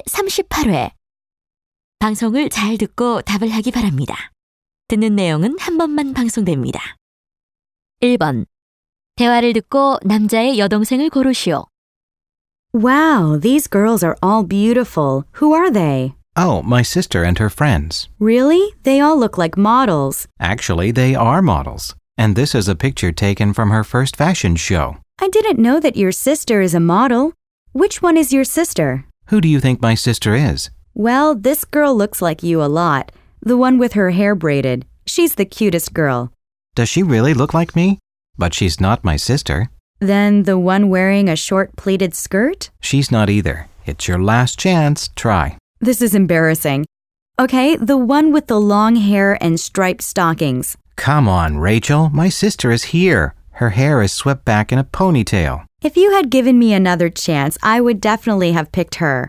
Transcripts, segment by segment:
제38회. 방송을 잘 듣고 답을 하기 바랍니다. 듣는 내용은 한 번만 방송됩니다. 1번. 대화를 듣고 남자의 여동생을 고르시오. Wow, these girls are all beautiful. Who are they? Oh, my sister and her friends. Really? They all look like models. Actually, they are models. And this is a picture taken from her first fashion show. I didn't know that your sister is a model. Which one is your sister? Who do you think my sister is? Well, this girl looks like you a lot. The one with her hair braided. She's the cutest girl. Does she really look like me? But she's not my sister. Then the one wearing a short pleated skirt? She's not either. It's your last chance. Try. This is embarrassing. Okay, the one with the long hair and striped stockings. Come on, Rachel. My sister is here. Her hair is swept back in a ponytail. If you had given me another chance, I would definitely have picked her.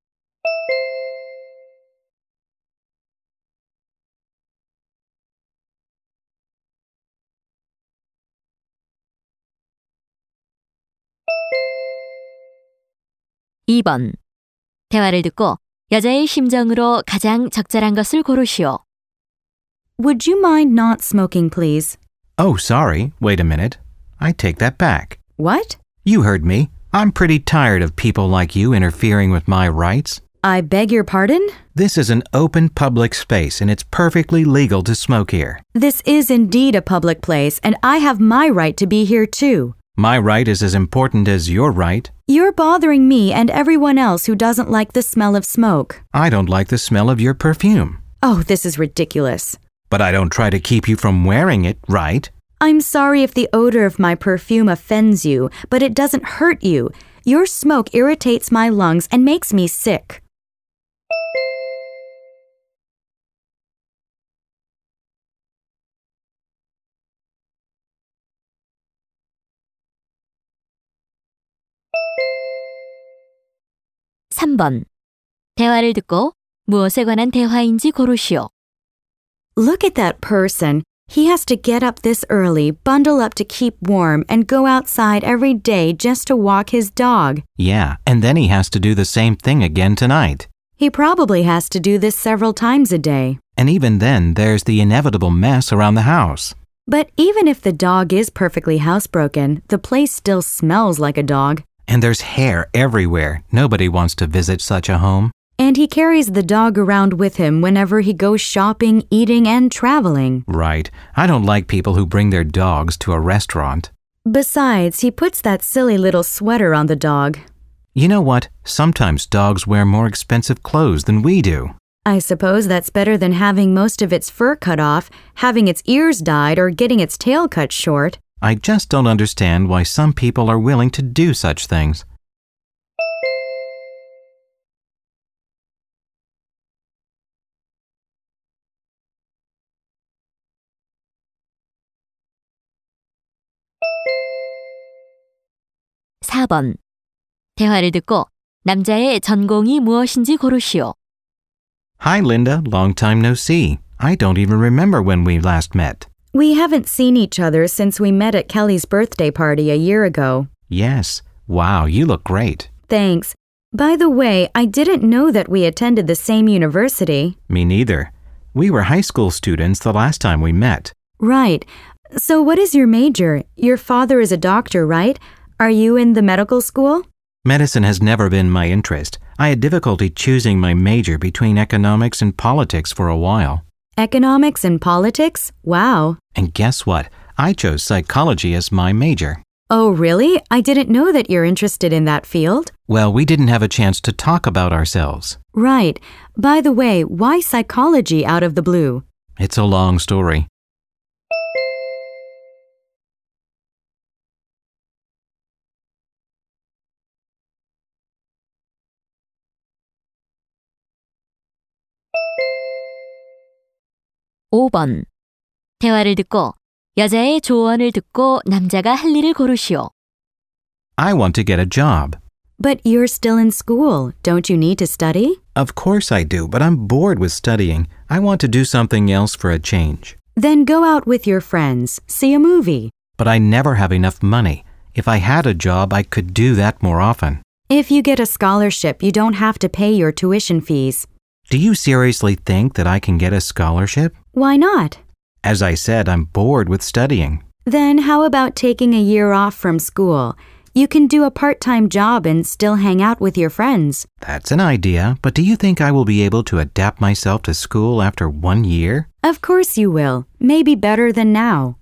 (2번) 대화를 듣고 여자의 심정으로 가장 적절한 것을 고르시오. Would you mind not smoking, please? Oh, sorry. Wait a minute. I take that back. What? You heard me. I'm pretty tired of people like you interfering with my rights. I beg your pardon? This is an open public space and it's perfectly legal to smoke here. This is indeed a public place, and I have my right to be here too. My right is as important as your right. You're bothering me and everyone else who doesn't like the smell of smoke. I don't like the smell of your perfume. Oh, this is ridiculous. But I don't try to keep you from wearing it, right? I'm sorry if the odor of my perfume offends you, but it doesn't hurt you. Your smoke irritates my lungs and makes me sick. (3번) 대화를 듣고 무엇에 관한 대화인지 고르시오. Look at that person. He has to get up this early, bundle up to keep warm, and go outside every day just to walk his dog. Yeah, and then he has to do the same thing again tonight. He probably has to do this several times a day. And even then, there's the inevitable mess around the house. But even if the dog is perfectly housebroken, the place still smells like a dog. And there's hair everywhere. Nobody wants to visit such a home. And he carries the dog around with him whenever he goes shopping, eating, and traveling. Right. I don't like people who bring their dogs to a restaurant. Besides, he puts that silly little sweater on the dog. You know what? Sometimes dogs wear more expensive clothes than we do. I suppose that's better than having most of its fur cut off, having its ears dyed, or getting its tail cut short. I just don't understand why some people are willing to do such things. (4번) 대화를 듣고 남자의 전공이 무엇인지 고르시오. Hi, Linda. Long time no see. I don't even remember when we last met. We haven't seen each other since we met at Kelly's birthday party a year ago. Yes. Wow, you look great. Thanks. By the way, I didn't know that we attended the same university. Me neither. We were high school students the last time we met. Right. So what is your major? Your father is a doctor, right? Are you in the medical school? Medicine has never been my interest. I had difficulty choosing my major between economics and politics for a while. Economics and politics? Wow. And guess what? I chose psychology as my major. Oh, really? I didn't know that you're interested in that field. Well, we didn't have a chance to talk about ourselves. Right. By the way, why psychology out of the blue? It's a long story. (5번) 대화를 듣고 여자의 조언을 듣고 남자가 할 일을 고르시오. I want to get a job. But you're still in school. Don't you need to study? Of course I do, but I'm bored with studying. I want to do something else for a change. Then go out with your friends. See a movie. But I never have enough money. If I had a job, I could do that more often. If you get a scholarship, you don't have to pay your tuition fees. Do you seriously think that I can get a scholarship? Why not? As I said, I'm bored with studying. Then how about taking a year off from school? You can do a part-time job and still hang out with your friends. That's an idea, but do you think I will be able to adapt myself to school after 1 year? Of course you will. Maybe better than now.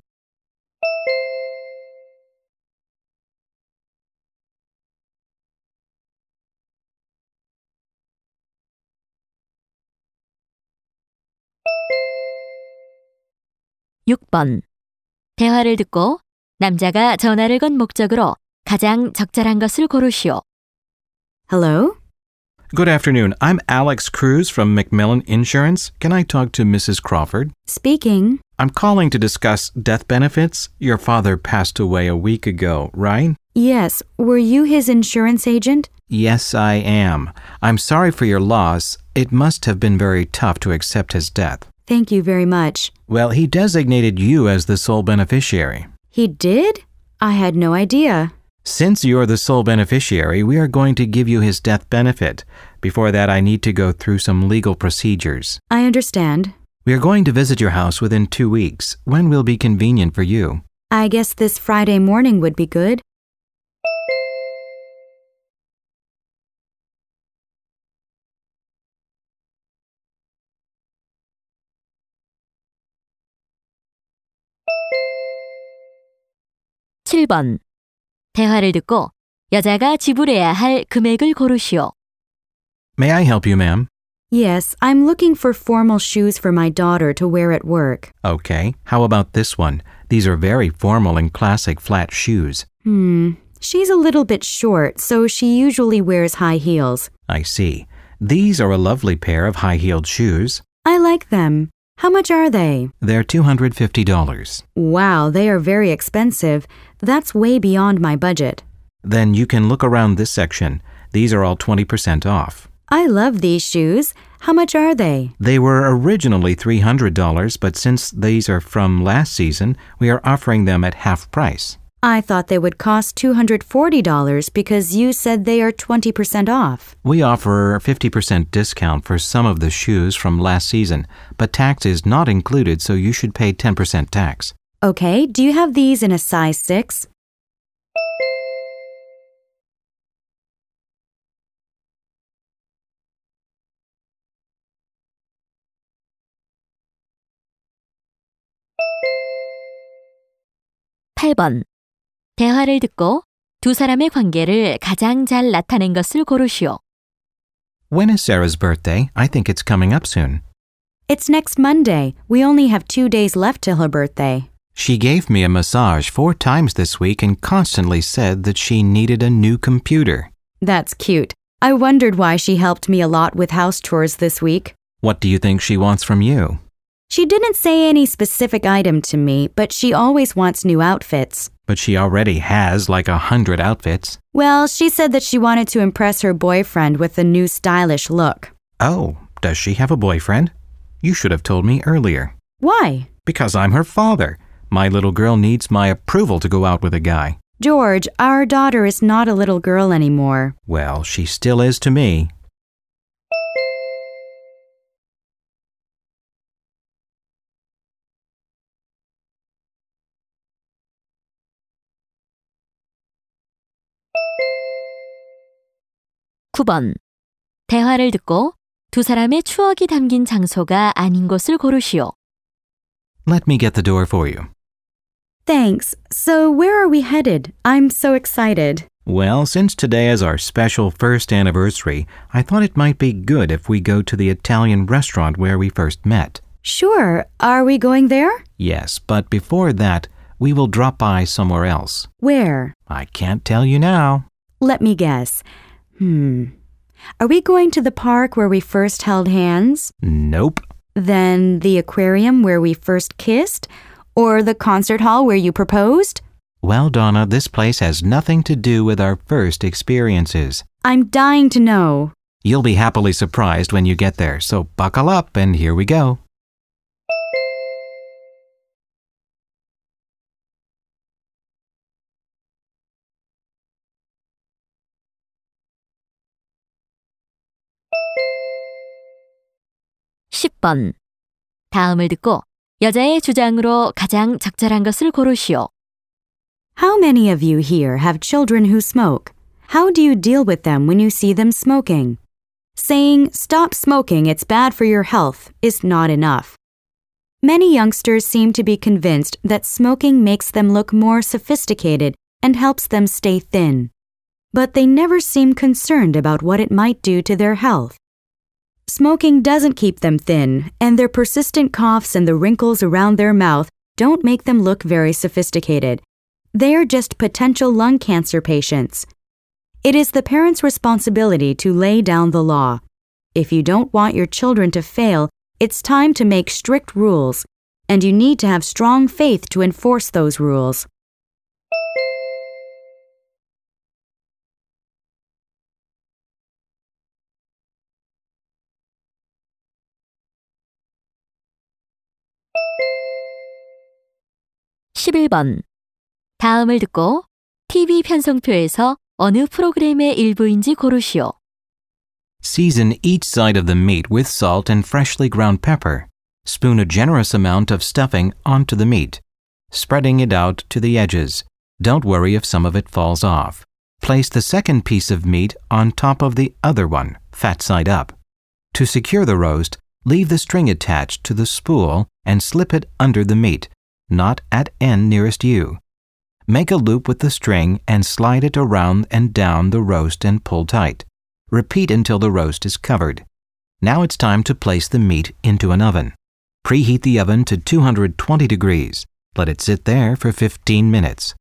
(6번) 대화를 듣고 남자가 전화를 건 목적으로 가장 적절한 것을 고르시오. Hello? Good afternoon. I'm Alex Cruz from Macmillan Insurance. Can I talk to Mrs. Crawford? Speaking. I'm calling to discuss death benefits. Your father passed away a week ago, right? Yes, were you his insurance agent? Yes, I am. I'm sorry for your loss. It must have been very tough to accept his death. Thank you very much. Well, he designated you as the sole beneficiary. He did? I had no idea. Since you're the sole beneficiary, we are going to give you his death benefit. Before that, I need to go through some legal procedures. I understand. We are going to visit your house within 2 weeks. When will be convenient for you? I guess this Friday morning would be good. (7번) 대화를 듣고 여자가 지불해야 할 금액을 고르시오. May I help you, ma'am? Yes, I'm looking for formal shoes for my daughter to wear at work. Okay. How about this one? These are very formal and classic flat shoes. She's a little bit short, so she usually wears high heels. I see. These are a lovely pair of high-heeled shoes. I like them. How much are they? They're $250. Wow, they are very expensive. That's way beyond my budget. Then you can look around this section. These are all 20% off. I love these shoes. How much are they? They were originally $300, but since these are from last season, we are offering them at half price. I thought they would cost $240 because you said they are 20% off. We offer a 50% discount for some of the shoes from last season, but tax is not included, so you should pay 10% tax. Okay, do you have these in a size 6? (8번) 대화를 듣고 두 사람의 관계를 가장 잘 나타낸 것을 고르시오. When is Sarah's birthday? I think it's coming up soon. It's next Monday. We only have 2 days left till her birthday. She gave me a massage 4 times this week and constantly said that she needed a new computer. That's cute. I wondered why she helped me a lot with house chores this week. What do you think she wants from you? She didn't say any specific item to me, but she always wants new outfits. But she already has like 100 outfits. Well, she said that she wanted to impress her boyfriend with a new stylish look. Oh, does she have a boyfriend? You should have told me earlier. Why? Because I'm her father. My little girl needs my approval to go out with a guy. George, our daughter is not a little girl anymore. Well, she still is to me. (9번) 대화를 듣고 두 사람의 추억이 담긴 장소가 아닌 곳을 고르시오. Let me get the door for you. Thanks. So where are we headed? I'm so excited. Well, since today is our special first anniversary, I thought it might be good if we go to the Italian restaurant where we first met. Sure. Are we going there? Yes, but before that, we will drop by somewhere else. Where? I can't tell you now. Let me guess. Are we going to the park where we first held hands? Nope. Then the aquarium where we first kissed? Or the concert hall where you proposed? Well, Donna, this place has nothing to do with our first experiences. I'm dying to know. You'll be happily surprised when you get there, so buckle up and here we go. 10번. 다음을 듣고 여자의 주장으로 가장 적절한 것을 고르시오. How many of you here have children who smoke? How do you deal with them when you see them smoking? Saying, "Stop smoking, it's bad for your health," is not enough. Many youngsters seem to be convinced that smoking makes them look more sophisticated and helps them stay thin. But they never seem concerned about what it might do to their health. Smoking doesn't keep them thin, and their persistent coughs and the wrinkles around their mouth don't make them look very sophisticated. They're just potential lung cancer patients. It is the parents' responsibility to lay down the law. If you don't want your children to fail, it's time to make strict rules, and you need to have strong faith to enforce those rules. (11번) 다음을 듣고 TV 편성표에서 어느 프로그램의 일부인지 고르시오. Season each side of the meat with salt and freshly ground pepper. Spoon a generous amount of stuffing onto the meat, spreading it out to the edges. Don't worry if some of it falls off. Place the second piece of meat on top of the other one, fat side up. To secure the roast, leave the string attached to the spool and slip it under the meat, not at end nearest you. Make a loop with the string and slide it around and down the roast and pull tight. Repeat until the roast is covered. Now it's time to place the meat into an oven. Preheat the oven to 220 degrees. Let it sit there for 15 minutes.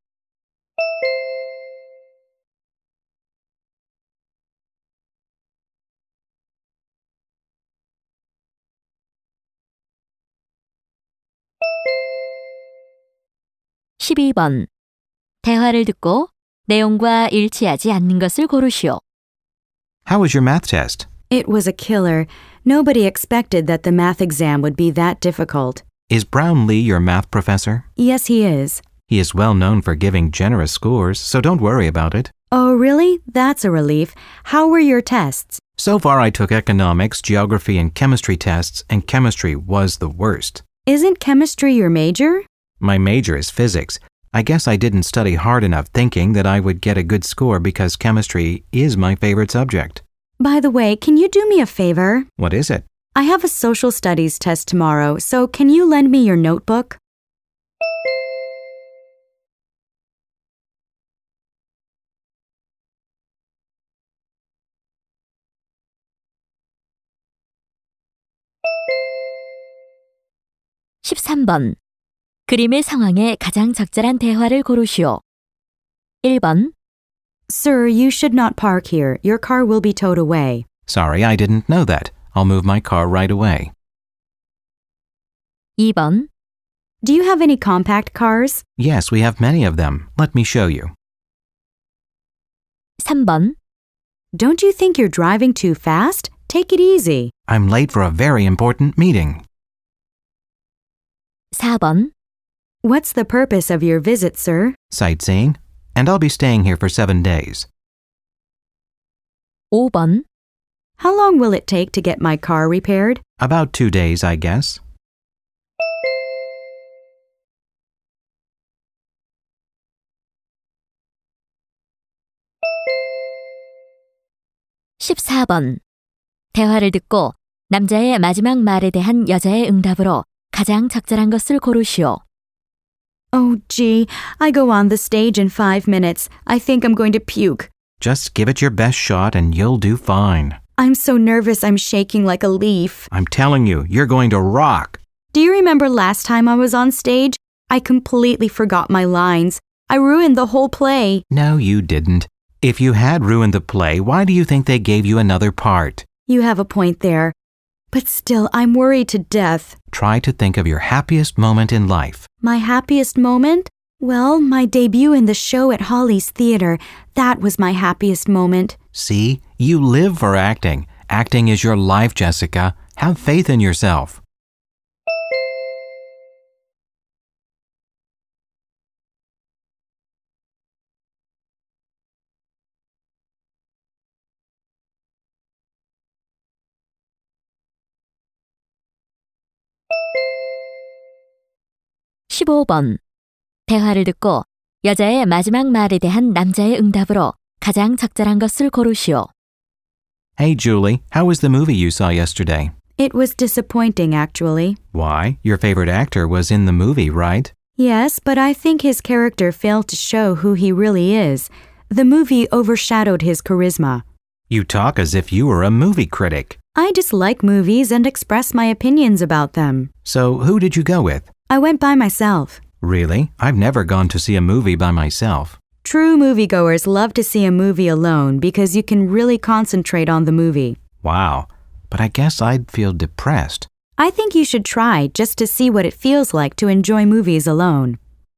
(12번) 대화를 듣고 내용과 일치하지 않는 것을 고르시오. How was your math test? It was a killer. Nobody expected that the math exam would be that difficult. Is Brownlee your math professor? Yes, he is. He is well known for giving generous scores, so don't worry about it. Oh, really? That's a relief. How were your tests? So far I took economics, geography, and chemistry tests, and chemistry was the worst. Isn't chemistry your major? My major is physics. I guess I didn't study hard enough thinking that I would get a good score because chemistry is my favorite subject. By the way, can you do me a favor? What is it? I have a social studies test tomorrow, so can you lend me your notebook? (13번) 그림의 상황에 가장 적절한 대화를 고르시오. 1번 Sir, you should not park here. Your car will be towed away. Sorry, I didn't know that. I'll move my car right away. 2번 Do you have any compact cars? Yes, we have many of them. Let me show you. 3번 Don't you think you're driving too fast? Take it easy. I'm late for a very important meeting. 4번 What's the purpose of your visit, sir? Sightseeing. And I'll be staying here for 7 days. 5번 How long will it take to get my car repaired? About 2 days, I guess. (14번) 대화를 듣고 남자의 마지막 말에 대한 여자의 응답으로 가장 적절한 것을 고르시오. Oh, gee, I go on the stage in 5 minutes. I think I'm going to puke. Just give it your best shot and you'll do fine. I'm so nervous I'm shaking like a leaf. I'm telling you, you're going to rock. Do you remember last time I was on stage? I completely forgot my lines. I ruined the whole play. No, you didn't. If you had ruined the play, why do you think they gave you another part? You have a point there. But still, I'm worried to death. Try to think of your happiest moment in life. My happiest moment? Well, my debut in the show at Holly's Theater. That was my happiest moment. See, you live for acting. Acting is your life, Jessica. Have faith in yourself. 15번. 대화를 듣고 여자의 마지막 말에 대한 남자의 응답으로 가장 적절한 것을 고르시오. Hey, Julie, how was the movie you saw yesterday? It was disappointing, actually. Why? Your favorite actor was in the movie, right? Yes, but I think his character failed to show who he really is. The movie overshadowed his charisma. You talk as if you were a movie critic. I dislike movies and express my opinions about them. So who did you go with? I went by myself. Really? I've never gone to see a movie by myself. True moviegoers love to see a movie alone because you can really concentrate on the movie. Wow. But I guess I'd feel depressed. I think you should try just to see what it feels like to enjoy movies alone.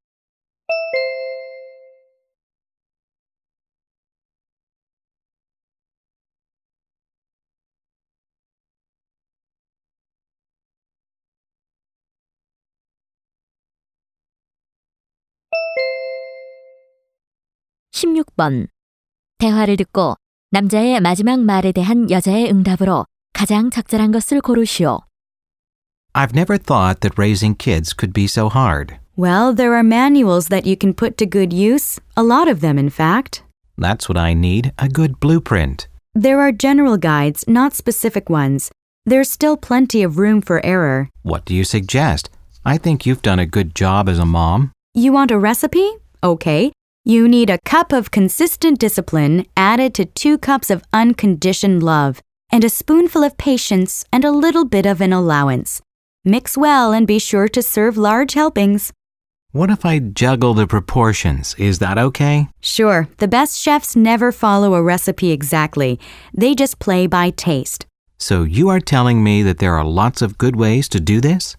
(16번) 대화를 듣고 남자의 마지막 말에 대한 여자의 응답으로 가장 적절한 것을 고르시오. I've never thought that raising kids could be so hard. Well, there are manuals that you can put to good use, a lot of them in fact. That's what I need, a good blueprint. There are general guides, not specific ones. There's still plenty of room for error. What do you suggest? I think you've done a good job as a mom. You want a recipe? Okay. You need a cup of consistent discipline added to 2 cups of unconditioned love, and a spoonful of patience and a little bit of an allowance. Mix well and be sure to serve large helpings. What if I juggle the proportions? Is that okay? Sure, the best chefs never follow a recipe exactly. They just play by taste. So you are telling me that there are lots of good ways to do this?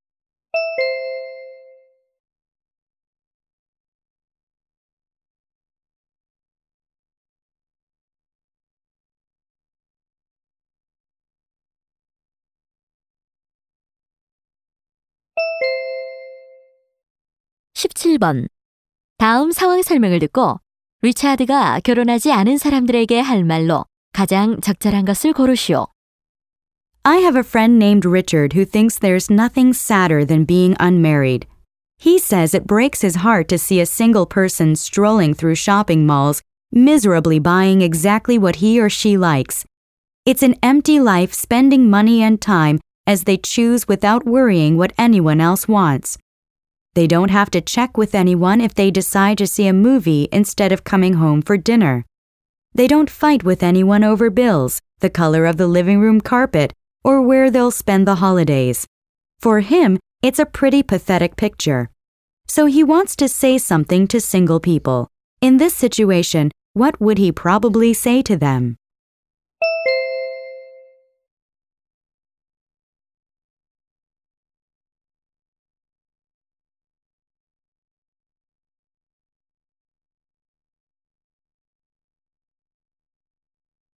(17번) 다음 상황 설명을 듣고 리차드가 결혼하지 않은 사람들에게 할 말로 가장 적절한 것을 고르시오. I have a friend named Richard who thinks there's nothing sadder than being unmarried. He says it breaks his heart to see a single person strolling through shopping malls, miserably buying exactly what he or she likes. It's an empty life spending money and time as they choose without worrying what anyone else wants. They don't have to check with anyone if they decide to see a movie instead of coming home for dinner. They don't fight with anyone over bills, the color of the living room carpet, or where they'll spend the holidays. For him, it's a pretty pathetic picture. So he wants to say something to single people. In this situation, what would he probably say to them?